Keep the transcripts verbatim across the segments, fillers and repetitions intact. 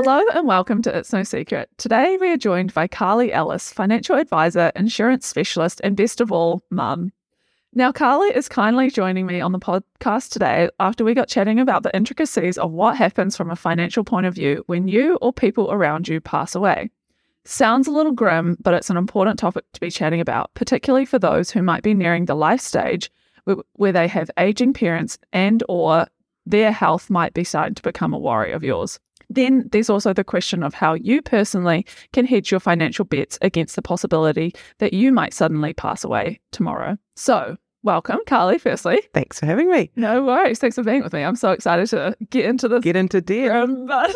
Hello and welcome to It's No Secret. Today we are joined by Carly Ellis, financial advisor, insurance specialist, and best of all, mum. Now, Carly is kindly joining me on the podcast today after we got chatting about the intricacies of what happens from a financial point of view when you or people around you pass away. Sounds a little grim, but it's an important topic to be chatting about, particularly for those who might be nearing the life stage where, where they have aging parents and or their health might be starting to become a worry of yours. Then there's also the question of how you personally can hedge your financial bets against the possibility that you might suddenly pass away tomorrow. So, welcome, Carly, firstly. Thanks for having me. No worries. Thanks for being with me. I'm so excited to get into this. Get into debt. Um, but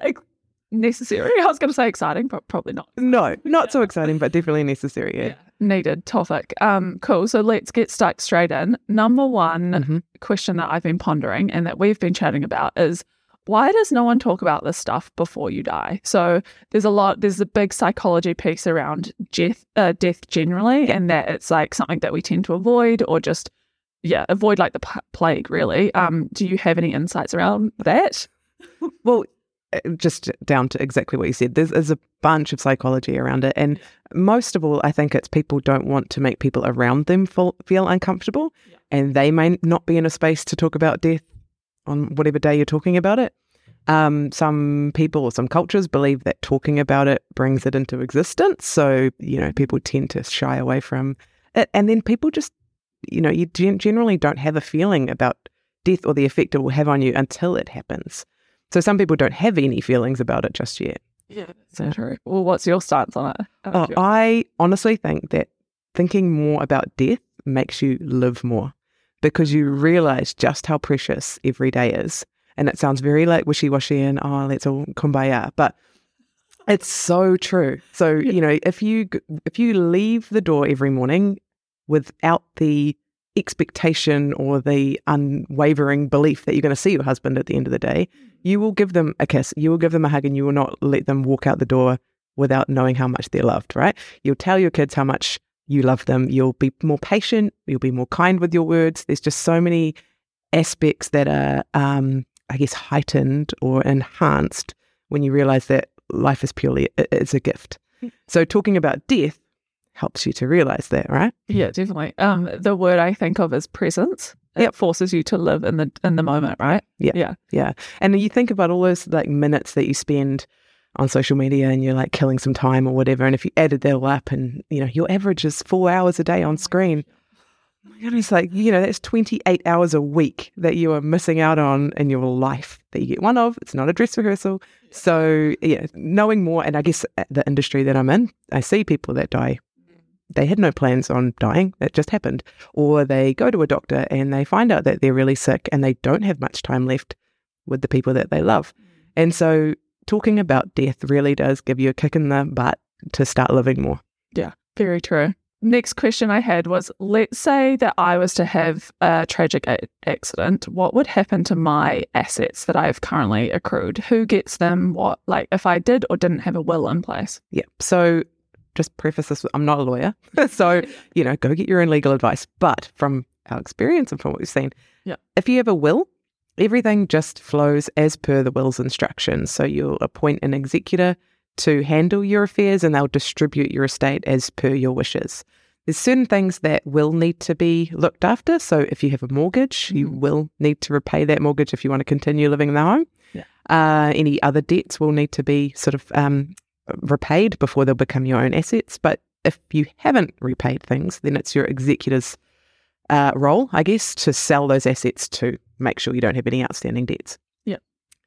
necessary. I was going to say exciting, but probably not. No, not so exciting, but definitely necessary. Yeah. yeah. Needed topic. Um, cool. So let's get stuck straight in. Number one mm-hmm. question that I've been pondering and that we've been chatting about is, why does no one talk about this stuff before you die? So there's a lot, there's a big psychology piece around death, uh, death generally, and that it's like something that we tend to avoid or just, yeah, avoid like the p- plague, really. Um, do you have any insights around that? Well, just down to exactly what you said, there's, there's a bunch of psychology around it. And most of all, I think it's people don't want to make people around them feel, feel uncomfortable. Yeah. And they may not be in a space to talk about death on whatever day you're talking about it. Um, some people or some cultures believe that talking about it brings it into existence. So, you know, people tend to shy away from it. And then people just, you know, you gen- generally don't have a feeling about death or the effect it will have on you until it happens. So some people don't have any feelings about it just yet. Yeah, that's true. Well, what's your stance on it? Oh, I honestly think that thinking more about death makes you live more, because you realize just how precious every day is. And it sounds very like wishy-washy and, oh, let's all kumbaya. But it's so true. So, yeah. you know, if you if you leave the door every morning without the expectation or the unwavering belief that you're going to see your husband at the end of the day, you will give them a kiss, you will give them a hug, and you will not let them walk out the door without knowing how much they're loved, right? You'll tell your kids how much you love them. You'll be more patient. You'll be more kind with your words. There's just so many aspects that are, um, I guess, heightened or enhanced when you realize that life is purely, it's a gift. So talking about death helps you to realize that, right? Yeah, definitely. Um, the word I think of is presence. It yep. forces you to live in the in the moment, right? Yeah, yeah, yeah. And you think about all those like minutes that you spend on social media and you're like killing some time or whatever. And if you added that all up and, you know, your average is four hours a day on screen, oh my goodness, like, you know, that's twenty-eight hours a week that you are missing out on in your life that you get one of. It's not a dress rehearsal. So, yeah, knowing more, and I guess the industry that I'm in, I see people that die. They had no plans on dying. That just happened. Or they go to a doctor and they find out that they're really sick and they don't have much time left with the people that they love. And so talking about death really does give you a kick in the butt to start living more. Yeah, very true. Next question I had was, let's say that I was to have a tragic a- accident. What would happen to my assets that I have currently accrued? Who gets them? What, like if I did or didn't have a will in place? Yeah. So just preface this with, I'm not a lawyer. So, you know, go get your own legal advice. But from our experience and from what we've seen, yeah. if you have a will, everything just flows as per the will's instructions. So you'll appoint an executor to handle your affairs and they'll distribute your estate as per your wishes. There's certain things that will need to be looked after. So if you have a mortgage, mm-hmm. you will need to repay that mortgage if you want to continue living in the home. Yeah. Uh, any other debts will need to be sort of um, repaid before they'll become your own assets. But if you haven't repaid things, then it's your executor's uh, role, I guess, to sell those assets to make sure you don't have any outstanding debts. Yeah.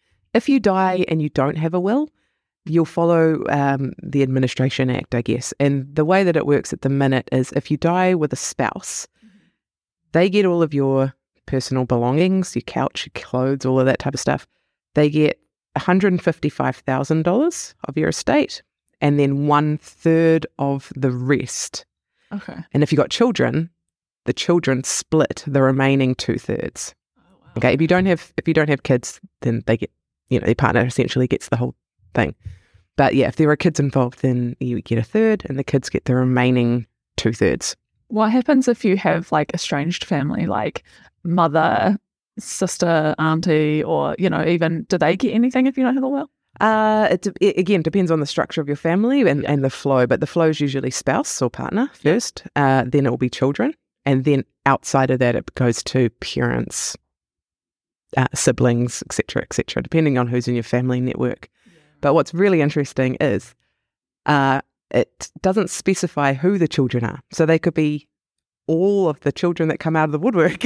If you die and you don't have a will, you'll follow um, the Administration Act, I guess. And the way that it works at the minute is if you die with a spouse, mm-hmm. they get all of your personal belongings, your couch, your clothes, all of that type of stuff. They get one hundred fifty-five thousand dollars of your estate and then one third of the rest. Okay. And if you've got children, the children split the remaining two thirds. Oh, wow. Okay. If you don't have if you don't have kids, then they get, you know, your partner essentially gets the whole thing. But yeah, if there are kids involved, then you get a third and the kids get the remaining two thirds. What happens if you have like estranged family, like mother, sister, auntie, or, you know, even, do they get anything if you don't have a will? Uh, it, de- it again depends on the structure of your family and, Yeah. and the flow, but the flow is usually spouse or partner first, uh, then it will be children, and then outside of that it goes to parents, uh, siblings, et cetera, et cetera, depending on who's in your family network. But what's really interesting is uh, it doesn't specify who the children are. So they could be all of the children that come out of the woodwork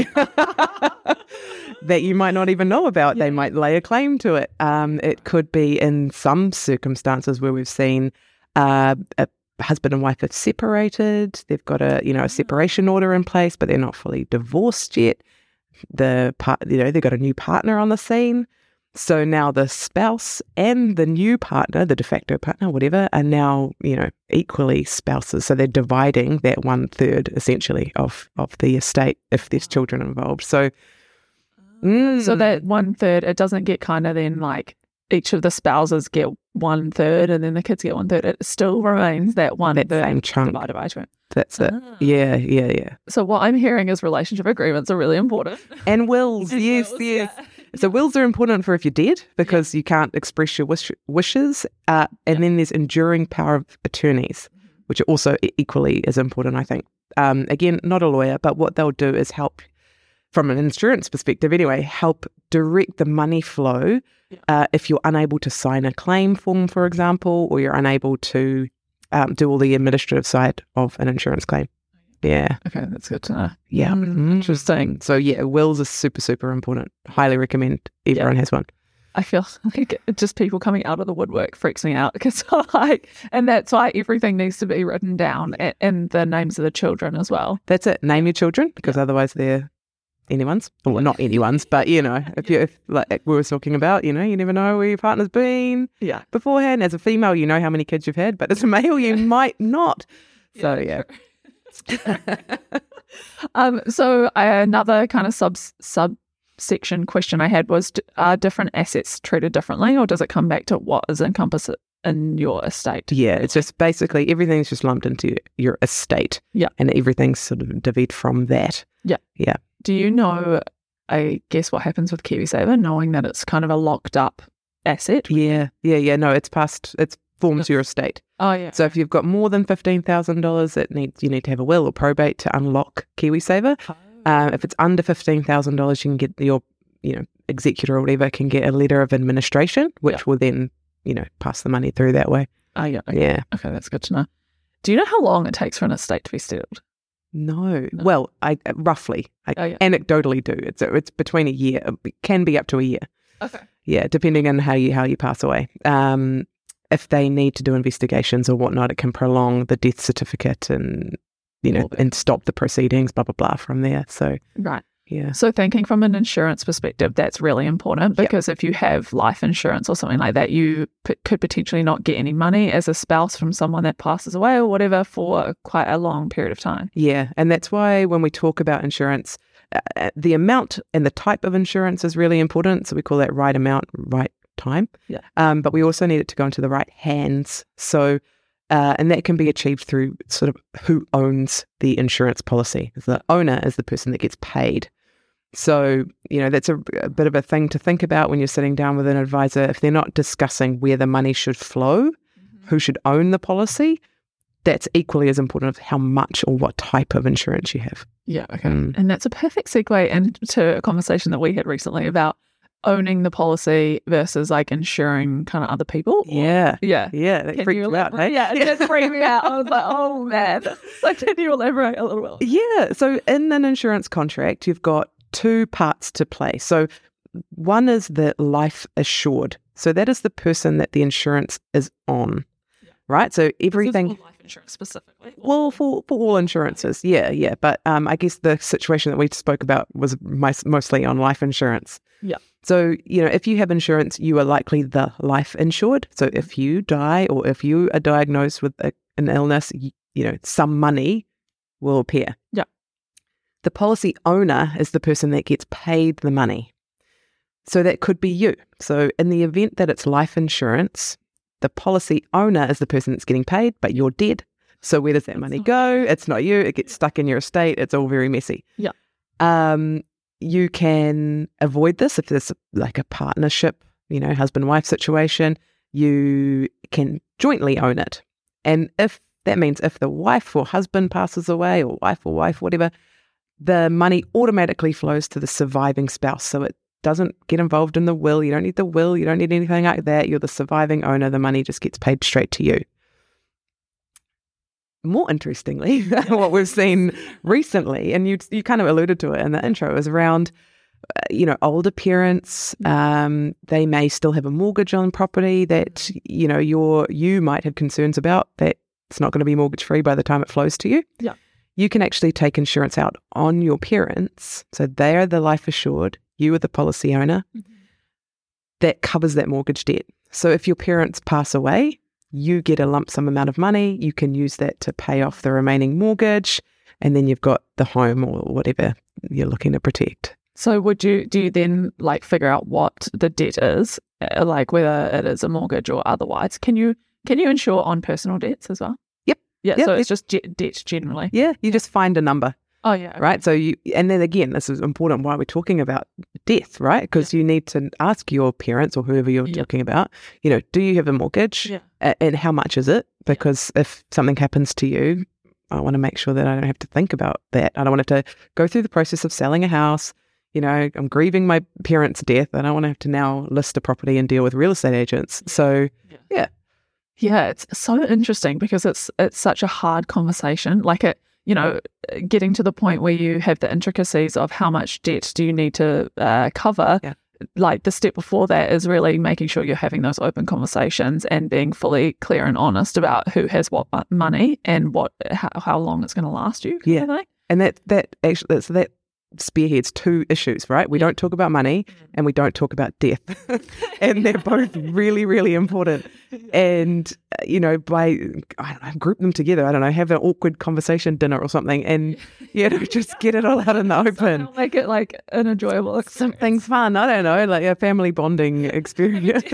that you might not even know about. Yeah. They might lay a claim to it. Um, it could be in some circumstances where we've seen uh, a husband and wife have separated. They've got a you know a separation order in place, but they're not fully divorced yet. The part, you know, they've got a new partner on the scene. So now the spouse and the new partner, the de facto partner, whatever, are now, you know, equally spouses. So they're dividing that one third essentially of, of the estate if there's children involved. So, mm, So that one third, it doesn't get kind of then like each of the spouses get one third and then the kids get one third. It still remains that one that third same chunk. divided by two. That's it. Ah. Yeah, yeah, yeah. So what I'm hearing is relationship agreements are really important. And wills, And yes, wills, yes. yeah. So wills are important for if you're dead because you can't express your wish, wishes. Uh, and then there's enduring power of attorneys, which are also e- equally as important, I think. Um, again, not a lawyer, but what they'll do is help, from an insurance perspective anyway, help direct the money flow Yeah. uh, if you're unable to sign a claim form, for example, or you're unable to um, do all the administrative side of an insurance claim. Yeah. Okay, that's good to know. Yeah. Mm, Interesting. So yeah, wills are super, super important. Highly recommend everyone has one. I feel like it- just people coming out of the woodwork freaks me out because like, and that's why everything needs to be written down and, and the names of the children as well. That's it. Name your children because otherwise they're anyone's. Well, not anyone's, but you know, if you if, like we were talking about, you know, you never know where your partner's been Yeah. beforehand. As a female, you know how many kids you've had, but as a male, you might not. So yeah. um. So uh, another kind of sub subsection question I had was: d- Are different assets treated differently, or does it come back to what is encompassed in your estate? Yeah, it's just basically everything's just lumped into your estate. Yeah. And everything's sort of divvied from that. Yeah. Yeah. Do you know? I guess what happens with KiwiSaver, knowing that it's kind of a locked up asset. Yeah. Yeah. Yeah. No, it's past, it's forms your estate. Oh yeah. So if you've got more than fifteen thousand dollars, it needs you need to have a will or probate to unlock KiwiSaver. Uh, if it's under fifteen thousand dollars, you can get your, you know, executor or whatever can get a letter of administration, which Yeah. will then, you know, pass the money through that way. Oh yeah. Okay. Yeah. Okay, that's good to know. Do you know how long it takes for an estate to be settled? No. No. Well, I uh, roughly, I Oh yeah. anecdotally do. It's it's between a year. It can be up to a year. Okay. Yeah, depending on how you how you pass away. Um, if they need to do investigations or whatnot, it can prolong the death certificate and you know All that. and stop the proceedings. Blah blah blah from there. So Right. yeah. So thinking from an insurance perspective, that's really important Yep. because if you have life insurance or something like that, you p- could potentially not get any money as a spouse from someone that passes away or whatever for quite a long period of time. Yeah, and that's why when we talk about insurance, uh, the amount and the type of insurance is really important. So we call that right amount, right time. Yeah. Um, but we also need it to go into the right hands. So, uh, and that can be achieved through sort of who owns the insurance policy. The owner is the person that gets paid. So, you know, that's a, a bit of a thing to think about when you're sitting down with an advisor. If they're not discussing where the money should flow, who should own the policy, that's equally as important of how much or what type of insurance you have. Yeah. Okay. Mm. And that's a perfect segue into a conversation that we had recently about owning the policy versus like insuring kind of other people. Yeah. Yeah. Yeah, that Can freaked you you out, elaborate? hey? Yeah, it just freaked me out. I was like, oh man. So can you elaborate a little bit? Yeah. So in an insurance contract, you've got two parts to play. So one is the life assured. So that is the person that the insurance is on, Yeah. right? So This is everything... for life insurance specifically. Well, for, for all insurances, yeah, yeah. But um, I guess the situation that we spoke about was mis- mostly on life insurance. Yeah. So, you know, if you have insurance, you are likely the life insured. So if you die or if you are diagnosed with a, an illness, you, you know, some money will appear. Yeah. The policy owner is the person that gets paid the money. So that could be you. So in the event that it's life insurance, the policy owner is the person that's getting paid, but you're dead. So where does that money not go? It's not you. It gets stuck in your estate. It's all very messy. Yeah. Um, you can avoid this if there's like a partnership, you know, husband-wife situation. you can jointly own it. And if that means if the wife or husband passes away, or wife or wife, whatever, the money automatically flows to the surviving spouse. So it doesn't get involved in the will. You don't need the will. You don't need anything like that. You're the surviving owner. The money just gets paid straight to you. More interestingly, what we've seen recently, and you you kind of alluded to it in the intro, is around, uh, you know, older parents. Um, they may still have a mortgage on property that, you know, you're, you might have concerns about, that it's not going to be mortgage free by the time it flows to you. Yeah. You can actually take insurance out on your parents. So they are the life assured. You are the policy owner. Mm-hmm. That covers that mortgage debt. So if your parents pass away, you get a lump sum amount of money. You can use that to pay off the remaining mortgage, and then you've got the home or whatever you're looking to protect. So would you, do you then like figure out what the debt is, uh, like whether it is a mortgage or otherwise? Can you, can you insure on personal debts as well? Yep. Yeah. Yep. So it's just ge- debt generally. Yeah. You just find a number. Oh, yeah. Okay. Right. So you, and then again, this is important why we're talking about death, right? Because yeah. you need to ask your parents or whoever you're yeah. talking about, you know, do you have a mortgage? Yeah. A- and how much is it? Because yeah. if something happens to you, I want to make sure that I don't have to think about that. I don't want to have to go through the process of selling a house. You know, I'm grieving my parents' death. I don't want to have to now list a property and deal with real estate agents. So, yeah. yeah. Yeah, it's so interesting because it's it's such a hard conversation. Like it, you know, getting to the point where you have the intricacies of how much debt do you need to uh, cover. Yeah. Like the step before that is really making sure you're having those open conversations and being fully clear and honest about who has what money and what how, how long it's going to last you. Yeah, and that that actually that's that spearheads two issues, right? We don't talk about money and we don't talk about death. And they're both really, really important. And, uh, you know, by, I don't know, group them together, I don't know, have an awkward conversation dinner or something and, you know, just get it all out in the open. Make it like an enjoyable experience. Something fun, I don't know, like a family bonding experience.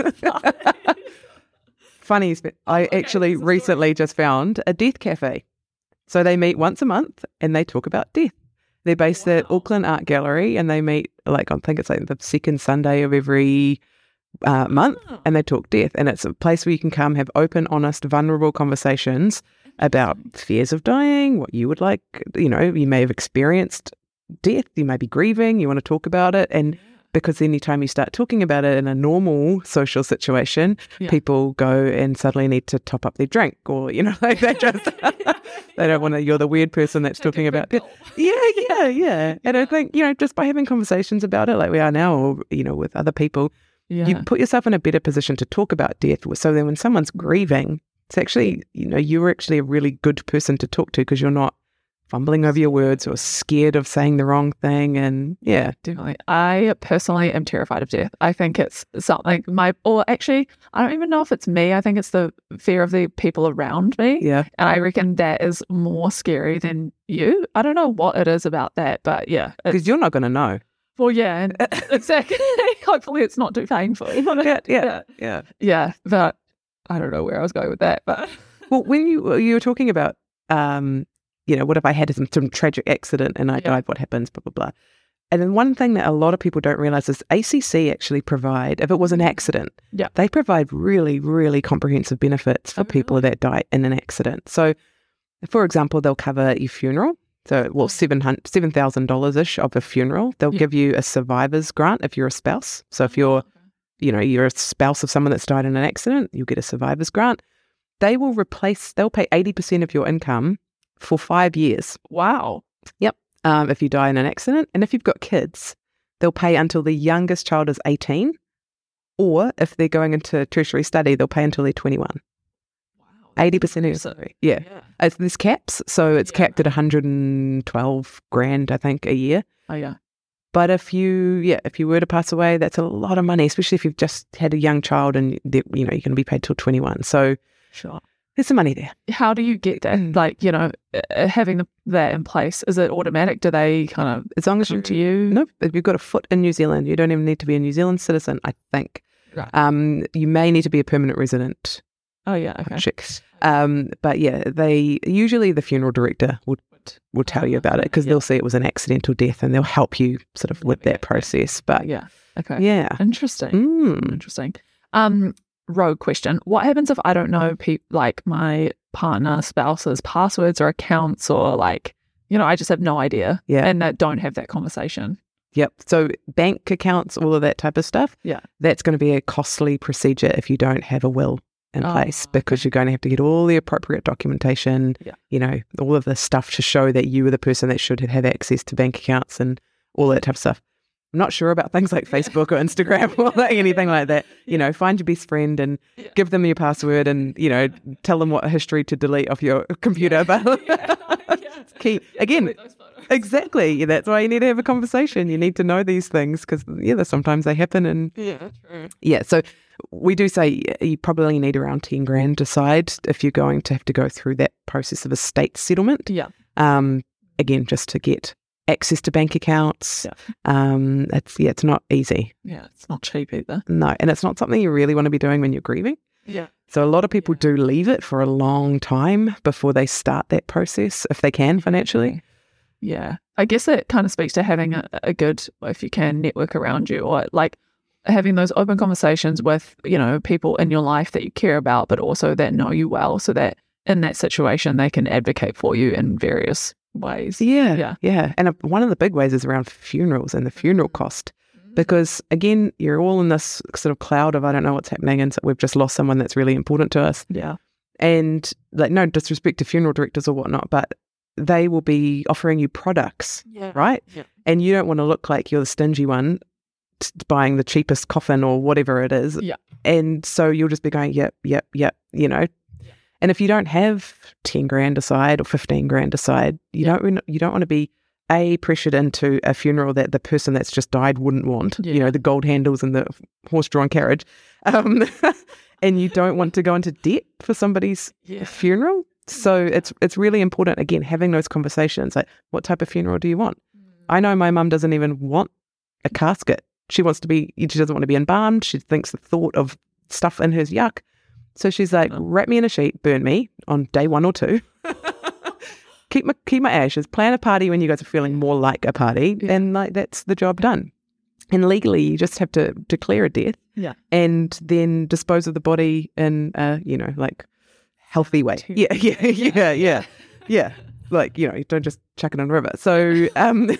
Funny, I okay, actually recently just found a death cafe. So they meet once a month and they talk about death. They're based wow. at Auckland Art Gallery and they meet, like, I think it's like the second Sunday of every uh, month oh. and they talk death. And it's a place where you can come have open, honest, vulnerable conversations about fears of dying, what you would like. You know, you may have experienced death, you may be grieving, you want to talk about it. And yeah. because anytime you start talking about it in a normal social situation, yeah. people go and suddenly need to top up their drink or, you know, like they just... They don't want to, you're the weird person that's talking about it. Yeah, yeah, yeah. And I think, you know, just by having conversations about it like we are now or, you know, with other people, yeah. you put yourself in a better position to talk about death. So then when someone's grieving, it's actually, you know, you're actually a really good person to talk to because you're not fumbling over your words or scared of saying the wrong thing. And yeah. Definitely. I personally am terrified of death. I think it's something my, or actually, I don't even know if it's me. I think it's the fear of the people around me. Yeah. And I reckon that is more scary than you. I don't know what it is about that, but yeah. Because you're not going to know. Well, yeah, and exactly. Hopefully it's not too painful. yeah, yeah, yeah. Yeah, but I don't know where I was going with that. But well, when you, you were talking about, um, you know, what if I had some, some tragic accident and I yeah. died, what happens, blah, blah, blah. And then one thing that a lot of people don't realize is A C C actually provide, if it was an accident, yeah. they provide really, really comprehensive benefits for oh, people really? that die in an accident. So, for example, they'll cover your funeral. So, well, seven thousand dollars-ish of a funeral. They'll yeah. give you a survivor's grant if you're a spouse. So if you're, you know, you're a spouse of someone that's died in an accident, you'll get a survivor's grant. They will replace, they'll pay eighty percent of your income for five years. Wow. Yep. Um, if you die in an accident. And if you've got kids, they'll pay until the youngest child is eighteen. Or if they're going into tertiary study, they'll pay until they're twenty-one. Wow. eighty percent of your salary. Yeah. yeah. It's, there's caps. So it's yeah. capped at one hundred twelve grand, I think, a year. Oh, yeah. But if you, yeah, if you were to pass away, that's a lot of money, especially if you've just had a young child and, you know, you're going to be paid till twenty-one. So sure. There's some money there. How do you get that? Mm. Like, you know, uh, having the, that in place, is it automatic? Do they kind of, as long as you, to you? No, if you've got a foot in New Zealand, you don't even need to be a New Zealand citizen, I think. Right. Um, you may need to be a permanent resident. Oh, yeah, okay. Check. Um, but yeah, they, usually the funeral director would will tell you about it because yeah. they'll see it was an accidental death and they'll help you sort of with that process. But yeah, okay. Yeah. Interesting. Mm. Interesting. Um, rogue question. What happens if I don't know, pe- like my partner, spouse's passwords or accounts, or like, you know, I just have no idea, Yeah. and uh, don't have that conversation? Yep. So bank accounts, all of that type of stuff. Yeah. That's going to be a costly procedure if you don't have a will in Oh, place, okay. because you're going to have to get all the appropriate documentation, Yeah. you know, all of the stuff to show that you were the person that should have access to bank accounts and all that type of stuff. I'm not sure about things like Facebook or Instagram or like anything like that. You know, find your best friend and Yeah. give them your password and, you know, tell them what history to delete off your computer. But key again, exactly. Yeah, that's why you need to have a conversation. You need to know these things because, yeah, sometimes they happen. And Yeah, true. yeah, so we do say you probably need around ten grand to decide if you're going to have to go through that process of estate settlement. Yeah. Um, again, just to get access to bank accounts. Yeah. Um, it's yeah, it's not easy. Yeah, it's not cheap either. No, and it's not something you really want to be doing when you're grieving. Yeah. So a lot of people do leave it for a long time before they start that process, if they can financially. Yeah. I guess it kind of speaks to having a, a good, if you can, network around you, or like having those open conversations with, you know, people in your life that you care about, but also that know you well, so that in that situation they can advocate for you in various ways. Yeah, Yeah. yeah. And uh, one of the big ways is around funerals and the funeral cost. Because again, you're all in this sort of cloud of I don't know what's happening, and so we've just lost someone that's really important to us. Yeah. And like, no disrespect to funeral directors or whatnot, but they will be offering you products, Yeah. right? Yeah. And you don't want to look like you're the stingy one t- buying the cheapest coffin or whatever it is. Yeah. And so you'll just be going, yep, yep, yep, you know. Yeah. And if you don't have ten grand aside or fifteen grand aside, you Yeah. don't you don't want to be A, pressured into a funeral that the person that's just died wouldn't want, Yeah. you know, the gold handles and the horse-drawn carriage. Um, and you don't want to go into debt for somebody's Yeah. funeral. So it's it's really important, again, having those conversations, like what type of funeral do you want? I know my mum doesn't even want a casket. She wants to be, she doesn't want to be embalmed. She thinks the thought of stuff in her's yuck. So she's like, Oh. wrap me in a sheet, burn me on day one or two. Keep my keep my ashes, plan a party when you guys are feeling more like a party, Yeah. and like that's the job done. And legally, you just have to declare a death, Yeah. and then dispose of the body in a, you know, like healthy way. Too- Yeah, yeah, yeah, yeah, yeah. Like, you know, you don't just chuck it on the river. So, um,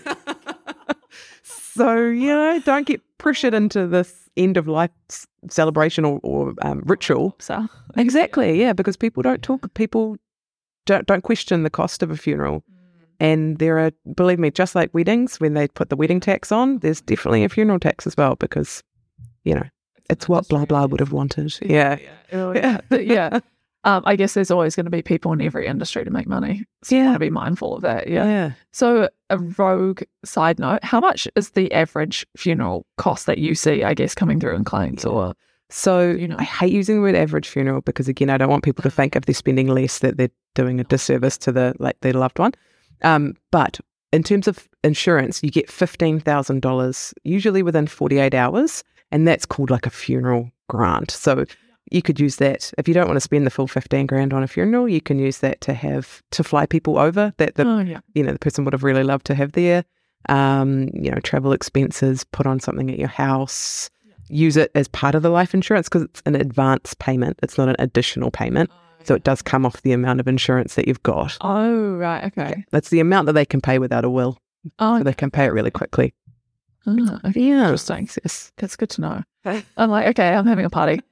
so you know, don't get pressured into this end of life s- celebration or, or um, ritual. So Exactly, yeah, because people don't talk. People don't don't question the cost of a funeral. And there are, believe me, just like weddings, when they put the wedding tax on, there's definitely a funeral tax as well, because, you know, it's what blah blah would have wanted. Yeah. Oh, yeah. But yeah. Um, I guess there's always going to be people in every industry to make money. So you Yeah. want to be mindful of that. Yeah. Yeah. So a rogue side note, how much is the average funeral cost that you see, I guess, coming through in claims? Or So, You know. I hate using the word average funeral because, again, I don't want people to think if they're spending less that they're doing a disservice to the like their loved one. Um, but in terms of insurance, you get fifteen thousand dollars usually within forty-eight hours, and that's called like a funeral grant. So you could use that if you don't want to spend the full fifteen grand on a funeral. You can use that to have to fly people over that the oh yeah. you know the person would have really loved to have there. Um, you know, travel expenses, put on something at your house. Use it as part of the life insurance because it's an advance payment. It's not an additional payment. So it does come off the amount of insurance that you've got. Oh right. Okay. That's the amount that they can pay without a will. Oh, So they can pay it really quickly. ah, okay. Yeah. Interesting. Yes. That's good to know. I'm like, okay, I'm having a party.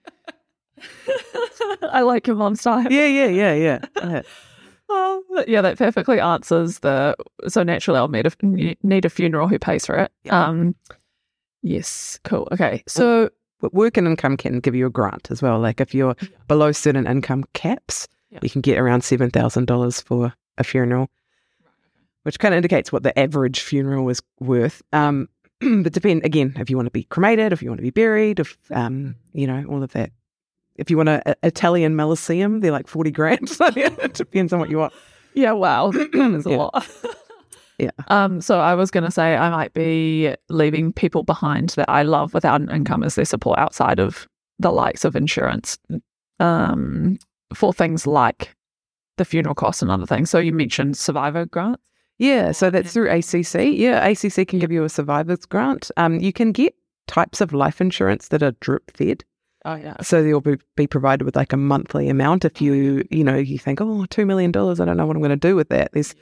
I like your mom's style. Yeah, yeah, yeah, yeah. yeah. Well, yeah, that perfectly answers the. So naturally, I'll need a, need a funeral who pays for it. Yeah. Um, yes, cool. Okay, so But work and income can give you a grant as well. Like if you're Yeah. below certain income caps, Yeah. you can get around seven thousand dollars for a funeral, which kind of indicates what the average funeral is worth. Um, but depend again if you want to be cremated, if you want to be buried, if um, you know, all of that. If you want a, a Italian Mausoleum, they're like forty grand. So it depends on what you want. yeah, wow, there's a Yeah. lot. Yeah. Um. So I was going to say I might be leaving people behind that I love without an income as their support outside of the likes of insurance. Um, for things like the funeral costs and other things. So you mentioned survivor grants. Yeah, so that's through A C C. Yeah, A C C can give you a survivor's grant. Um, you can get types of life insurance that are drip fed. Oh, yeah. So you'll be, be provided with like a monthly amount. If you, you know, you think, oh, two million dollars, I don't know what I'm going to do with that. There's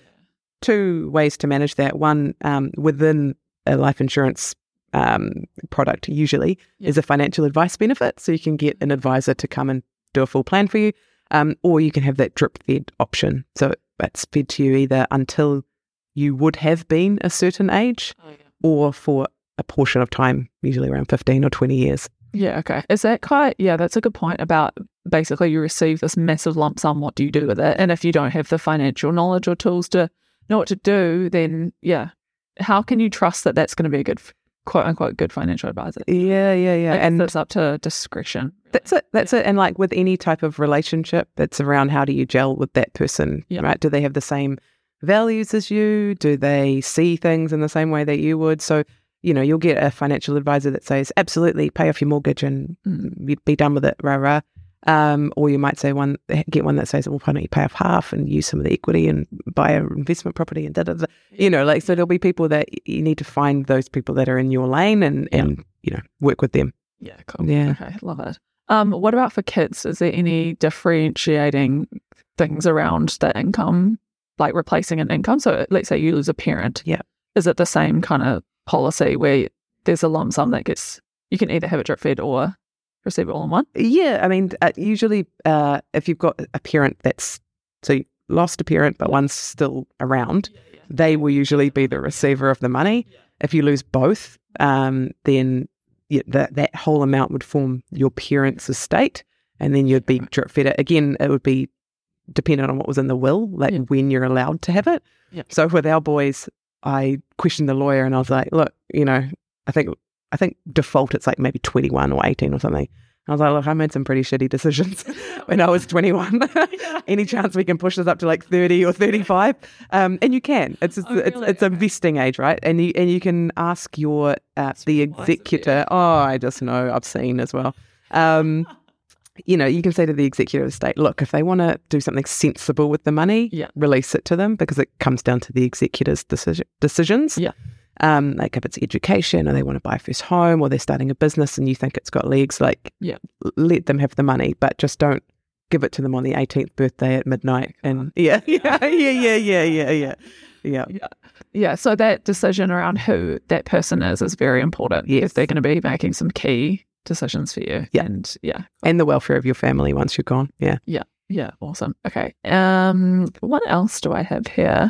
two ways to manage that. One, um, within a life insurance um, product usually Yeah. is a financial advice benefit. So you can get an advisor to come and do a full plan for you. Um, or you can have that drip fed option. So it's fed to you either until you would have been a certain age Oh, yeah. or for a portion of time, usually around fifteen or twenty years. Yeah, okay. Is that quite, yeah, that's a good point about basically you receive this massive lump sum, what do you do with it? And if you don't have the financial knowledge or tools to know what to do, then yeah, how can you trust that that's going to be a good, quote unquote, good financial advisor? Yeah, yeah, yeah. Like, and it's up to discretion. that's it. That's it. And like with any type of relationship, it's around how do you gel with that person, Yeah. right? Do they have the same values as you? Do they see things in the same way that you would? So, you know, you'll get a financial advisor that says, absolutely, pay off your mortgage and Mm. be done with it, rah, rah. Um, or you might say one, get one that says, well, why don't you pay off half and use some of the equity and buy an investment property and da, da, da. You know, like, so there'll be people that you need to find those people that are in your lane and, Yeah. and you know, work with them. Yeah, cool. Yeah. Okay, love it. Um, what about for kids? Is there any differentiating things around the income, like replacing an income? So let's say you lose a parent. Yeah. Is it the same kind of policy where there's a lump sum that gets, you can either have it drip fed or receive it all in one? Yeah, I mean, uh, usually uh, if you've got a parent that's, so you lost a parent, but one's still around, they will usually be the receiver of the money. If you lose both, um, then yeah, that, that whole amount would form your parent's estate, and then you'd be drip fed it. Again, it would be dependent on what was in the will, like Yeah. when you're allowed to have it. Yeah. So with our boys, I questioned the lawyer and I was like, look, you know, I think I think default it's like maybe twenty-one or eighteen or something. I was like, look, I made some pretty shitty decisions when I was twenty-one. Any chance we can push this up to like thirty or thirty-five? Um, and you can. It's just, Oh, it's really? it's a vesting age, right? And you and you can ask your uh, the wise of you. executor. Oh, I just know I've seen as well. Um, you know, you can say to the executor of the estate, look, if they want to do something sensible with the money, Yeah. release it to them, because it comes down to the executor's decision, decisions. Yeah. Um, like if it's education or they want to buy a first home or they're starting a business and you think it's got legs, like Yeah. l- let them have the money, but just don't give it to them on the eighteenth birthday at midnight. And yeah, yeah, yeah, yeah, yeah, yeah, yeah, yeah. Yeah. Yeah. So that decision around who that person is is very important. Yes. If they're going to be making some key decisions for you. Yeah. And yeah. And the welfare of your family once you're gone. Yeah. Yeah. Awesome. Okay. Um, what else do I have here?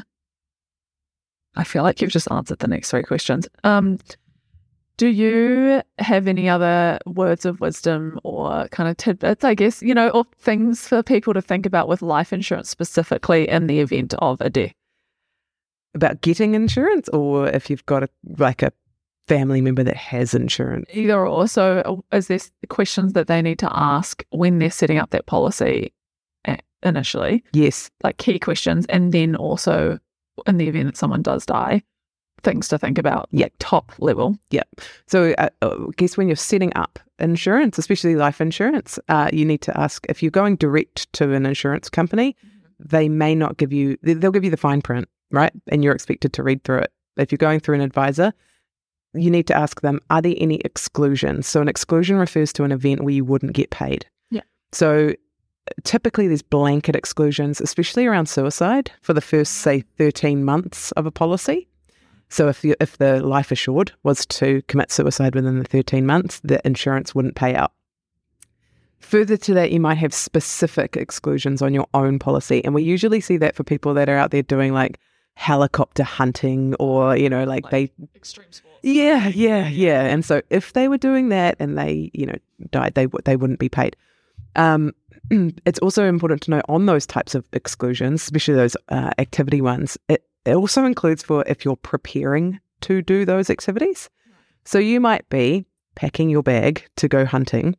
I feel like you've just answered the next three questions. Um, do you have any other words of wisdom or kind of tidbits, I guess, you know, or things for people to think about with life insurance specifically in the event of a death? About getting insurance, or if you've got a like a family member that has insurance. Either or. So is there questions that they need to ask when they're setting up that policy a- initially, Yes. like key questions, and then also in the event that someone does die, things to think about, Yeah. like top level. So uh, I guess when you're setting up insurance, especially life insurance, uh, you need to ask if you're going direct to an insurance company, they may not give you, they- they'll give you the fine print, right? And you're expected to read through it. If you're going through an advisor, you need to ask them, are there any exclusions? So an exclusion refers to an event where you wouldn't get paid. Yeah. So typically there's blanket exclusions, especially around suicide for the first, say, thirteen months of a policy. So if you, if the life assured was to commit suicide within the thirteen months, the insurance wouldn't pay out. Further to that, you might have specific exclusions on your own policy. And we usually see that for people that are out there doing like helicopter hunting or, you know, like, Like they, extreme sports. yeah, yeah, yeah. And so if they were doing that and they, you know, died, they, w- they wouldn't be paid. Um, it's also important to know on those types of exclusions, especially those uh, activity ones, it, it also includes for if you're preparing to do those activities. So you might be packing your bag to go hunting.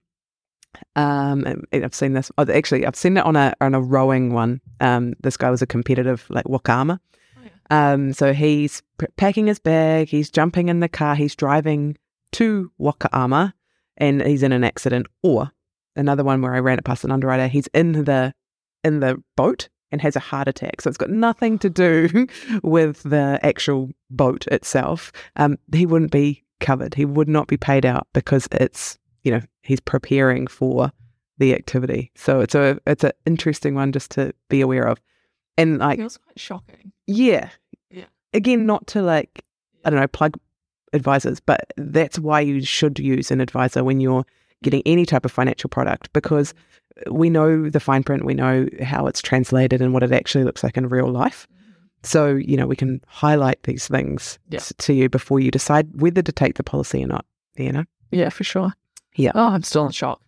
Um, and and I've seen this. Oh, actually, I've seen it on a on a rowing one. Um, this guy was a competitive like wakama. Oh, yeah. Um, so he's p- packing his bag. He's jumping in the car. He's driving to Wakaama, and he's in an accident. Or another one where I ran it past an underwriter. He's in the in the boat and has a heart attack. So it's got nothing to do with the actual boat itself. Um, he wouldn't be covered. He would not be paid out because it's, you know, he's preparing for the activity. So it's a it's an interesting one just to be aware of. And like, It feels quite shocking. yeah, Yeah. Again, not to like, I don't know, plug advisors, but that's why you should use an advisor when you're getting any type of financial product, because we know the fine print, we know how it's translated and what it actually looks like in real life. So, you know, we can highlight these things Yeah. s- to you before you decide whether to take the policy or not, you know? Yeah, for sure. Yeah. Oh, I'm still in shock.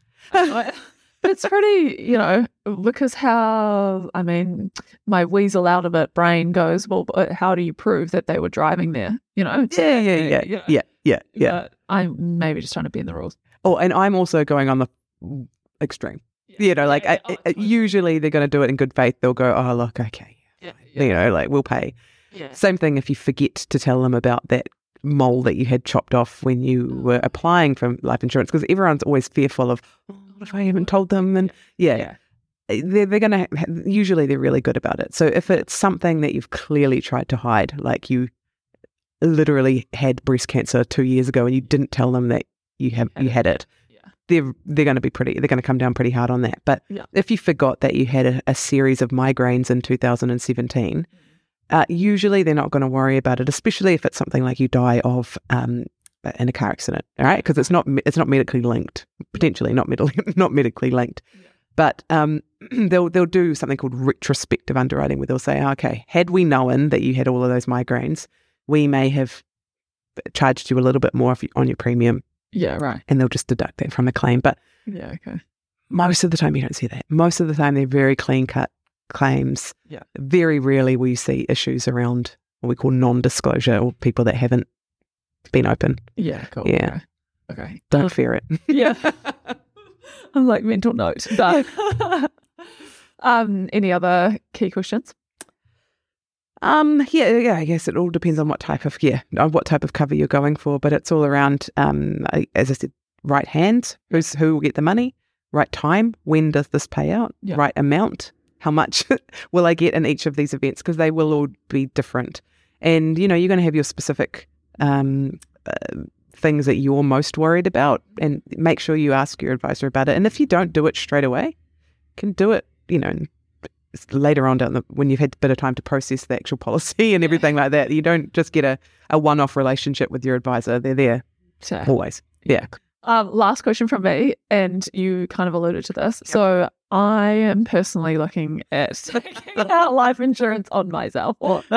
It's pretty, you know, because how, I mean, my weasel out of it brain goes, well, but how do you prove that they were driving there? You know? Yeah, yeah, yeah, Yeah. yeah, yeah, yeah. But I'm maybe just trying to bend the rules. Oh, and I'm also going on the extreme. You know, like Yeah, yeah. I, Oh, I- totally. usually they're going to do it in good faith. They'll go, oh, look, okay, Yeah. you know, like we'll pay. Yeah. Same thing if you forget to tell them about that mole that you had chopped off when you were applying for life insurance, because everyone's always fearful of, oh, what if I haven't told them? And yeah, Yeah. they're, they're going to, ha- usually they're really good about it. So if it's something that you've clearly tried to hide, like you literally had breast cancer two years ago and you didn't tell them that you have Had you it. had it, Yeah. they're they're going to be pretty, they're going to come down pretty hard on that. But Yeah. if you forgot that you had a, a series of migraines in two thousand seventeen, uh, usually they're not going to worry about it, especially if it's something like you die of um, in a car accident, all right? Because it's not me- it's not medically linked, potentially not medically not medically linked. Yeah. But um, they'll they'll do something called retrospective underwriting, where they'll say, okay, had we known that you had all of those migraines, we may have charged you a little bit more if you, on your premium, Yeah, right. and they'll just deduct that from the claim. But Yeah, okay. most of the time you don't see that. Most of the time they're very clean cut claims. Yeah. Very rarely will you see issues around what we call non-disclosure or people that haven't been open. Yeah, cool. Yeah. Okay. Okay. Don't fear it. Yeah. I'm like mental note. Done. um, any other key questions? Um, yeah, yeah, I guess it all depends on what type of, yeah, on what type of cover you're going for, but it's all around, um, I- as I said, right hands, who's, who will get the money, right time, when does this pay out, Yeah. right amount, how much will I get in each of these events, because they will all be different. And, you know, you're going to have your specific um, uh, things that you're most worried about, and make sure you ask your advisor about it. And if you don't do it straight away, you can do it, you know, later on down the, when you've had a bit of time to process the actual policy and everything like that. You don't just get a, a one-off relationship with your advisor. They're there So, always. Yeah. Um, last question from me, and you kind of alluded to this. So I am personally looking at taking out life insurance on myself,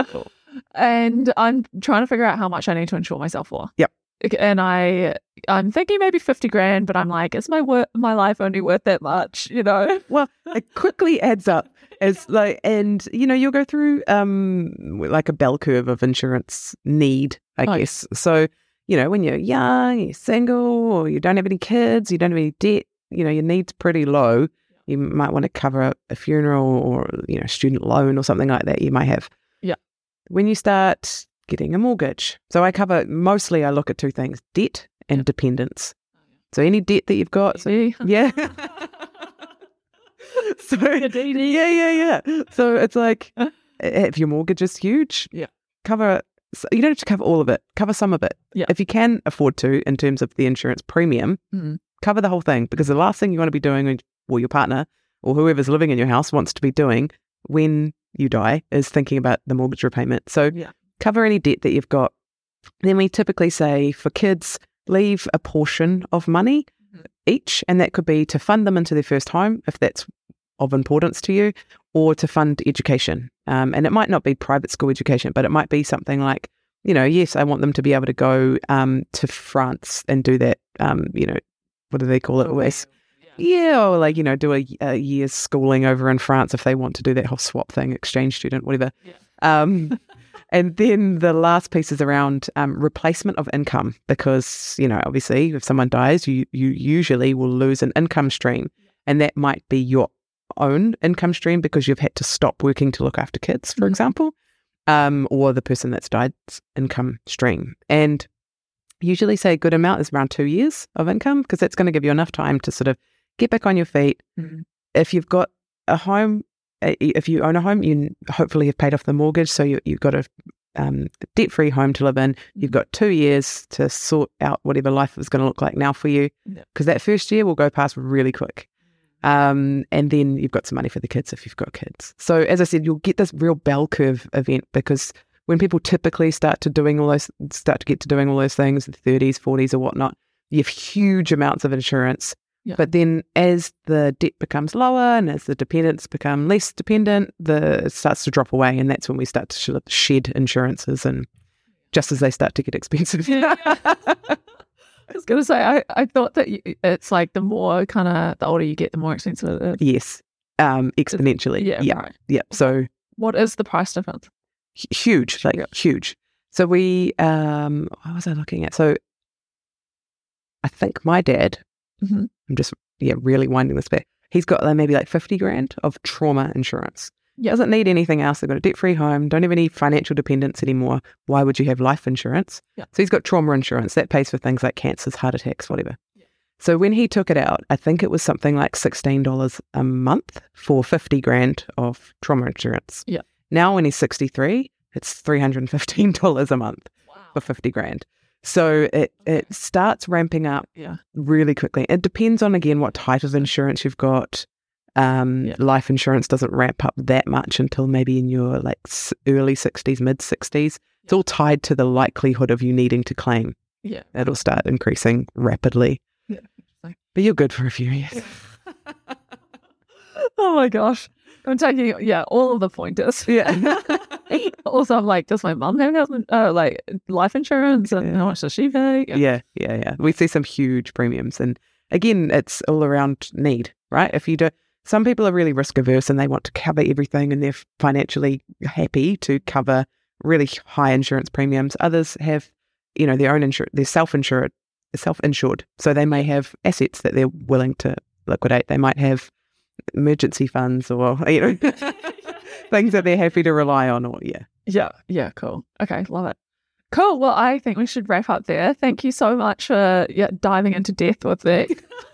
and I'm trying to figure out how much I need to insure myself for. Yep. And I, I'm thinking maybe fifty grand, but I'm like, is my work, my life only worth that much? You know? Well, it quickly adds up as like, and you know, you'll go through um like a bell curve of insurance need, I Oh, yeah. guess. So, you know, when you're young, you're single, or you don't have any kids, you don't have any debt, you know, your needs pretty low. You might want to cover a, a funeral or, you know, student loan or something like that you might have. Yeah. When you start getting a mortgage. So I cover, mostly I look at two things, debt and Yep. dependence. So any debt that you've got, so, See? yeah. So The D D. yeah, yeah, yeah. So it's like, if your mortgage is huge, Yeah. cover. So you don't have to cover all of it. Cover some of it. Yeah. If you can afford to, in terms of the insurance premium, Mm. cover the whole thing, because the last thing you want to be doing, or your partner or whoever's living in your house wants to be doing when you die, is thinking about the mortgage repayment. So Yeah. cover any debt that you've got. Then we typically say for kids, leave a portion of money Mhm. each, and that could be to fund them into their first home, if that's of importance to you, or to fund education. Um, and it might not be private school education, but it might be something like, you know, yes, I want them to be able to go um, to France and do that, um, you know, what do they call it? Always? Yeah, or like, you know, do a, a year's schooling over in France if they want to do that whole swap thing, exchange student, whatever. Yeah. Um, and then the last piece is around um, replacement of income, because, you know, obviously if someone dies, you, you usually will lose an income stream, and that might be your own income stream because you've had to stop working to look after kids, for Mhm. example, um, or the person that's died's income stream. And usually say a good amount is around two years of income, because that's going to give you enough time to sort of get back on your feet. Mhm. If you've got a home, uh, if you own a home, you hopefully have paid off the mortgage, so you, you've got a um, debt-free home to live in. You've got two years to sort out whatever life is going to look like now for you, because that first year will go past really quick. Um, and then you've got some money for the kids if you've got kids. So as I said, you'll get this real bell curve event, because when people typically start to doing all those, start to get to doing all those things, the thirties, forties or whatnot, you have huge amounts of insurance. Yeah. But then as the debt becomes lower and as the dependents become less dependent, the it starts to drop away, and that's when we start to sh- shed insurances, and just as they start to get expensive. Yeah. I was going to say, I, I thought that you, it's like the more kind of, the older you get, the more expensive it is. Yes, um, exponentially. Yeah, yeah, right. yeah. So what is the price difference? h- huge, like Yeah. huge. So we, um, what was I looking at? So I think my dad, Mm-hmm. I'm just, yeah, really winding this back. He's got like, maybe like fifty grand of trauma insurance. Yeah. Doesn't need anything else. They've got a debt-free home, don't have any financial dependence anymore. Why would you have life insurance? Yeah. So he's got trauma insurance. That pays for things like cancers, heart attacks, whatever. Yeah. So when he took it out, I think it was something like sixteen dollars a month for fifty grand of trauma insurance. Yeah. Now when he's sixty-three, it's three hundred fifteen dollars a month Wow. for fifty grand. So it, it starts ramping up Yeah. really quickly. It depends on, again, what type of insurance you've got. Um, Yeah. Life insurance doesn't ramp up that much until maybe in your like s- early sixties, mid sixties. It's all tied to the likelihood of you needing to claim. Yeah. It'll start increasing rapidly. Yeah. Interesting. But you're good for a few years. Oh my gosh. I'm taking, yeah, all of the pointers. Yeah. Also, I'm like, does my mum have health, uh, like life insurance, and Yeah. how much does she pay? Yeah, yeah, yeah. We see some huge premiums. And again, it's all around need, right? If you do, some people are really risk averse and they want to cover everything and they're financially happy to cover really high insurance premiums. Others have, you know, their own insurance, they're self-insured, self-insured. So they may have assets that they're willing to liquidate. They might have emergency funds or, you know, things that they're happy to rely on, or yeah. Yeah, yeah, cool. Okay, love it. Cool. Well, I think we should wrap up there. Thank you so much for yeah, diving into death with me.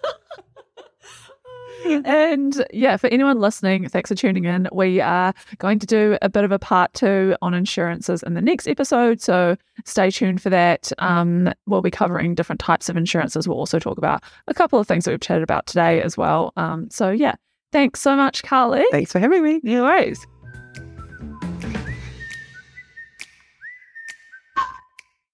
And yeah, for anyone listening, thanks for tuning in. We are going to do a bit of a part two on insurances in the next episode, so stay tuned for that. Um, we'll be covering different types of insurances. We'll also talk about a couple of things that we've chatted about today as well. Um, so yeah, thanks so much, Carly. Thanks for having me. No worries.